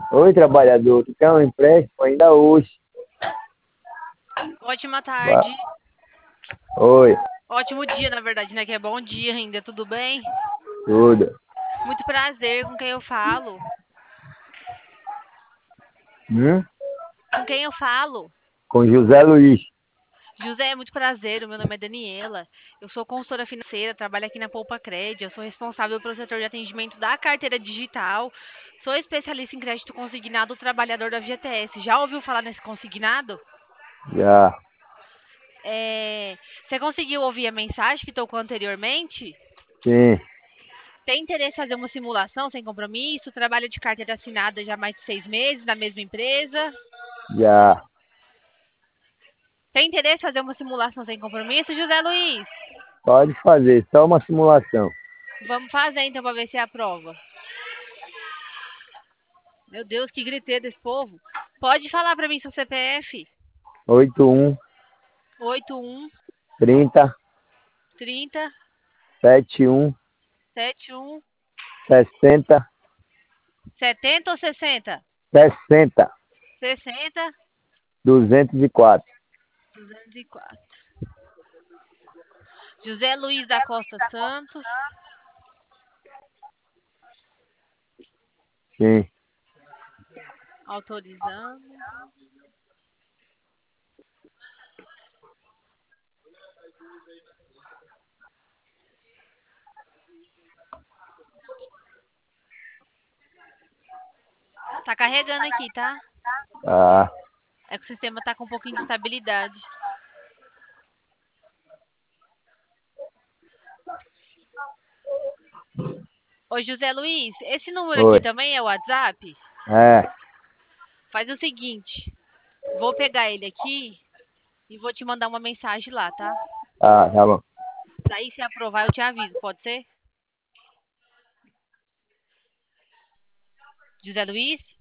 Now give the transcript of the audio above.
Oi, trabalhador, tu quer um empréstimo ainda hoje? Ótima Vá. tarde. Oi, Ótimo dia, na verdade, né? Que é bom dia ainda, tudo bem? tudo. Muito prazer com quem eu falo. Hum? Com quem eu falo? Com José Luiz. José, muito prazer. O meu nome é Daniela. Eu sou consultora financeira, trabalho aqui na Poupa Cred. Eu sou responsável pelo setor de atendimento da carteira digital. Sou especialista em crédito consignado do trabalhador da FGTS. Já ouviu falar nesse consignado? Já, Você conseguiu ouvir a mensagem que tocou anteriormente? sim, Tem interesse em fazer uma simulação sem compromisso? Trabalha de carteira assinada já há mais de 6 meses na mesma empresa? já. Tem interesse em fazer uma simulação sem compromisso, José Luiz? Pode fazer, só uma simulação. Vamos fazer então para ver se é a prova. Meu Deus, que griteiro desse povo. Pode falar para mim seu CPF? 81 81 30 30 71 71 60 70 ou 60? 60 60 204. 204. José Luiz da Costa Santos. Sim, Autorizando. Tá carregando aqui, tá? tá. É que o sistema tá com um pouquinho de instabilidade. Ô, José Luiz, esse número aqui Oi. também é o WhatsApp? É, Faz o seguinte, vou pegar ele aqui e vou te mandar uma mensagem lá, tá? tá bom. Daí se aprovar eu te aviso, pode ser? José Luiz?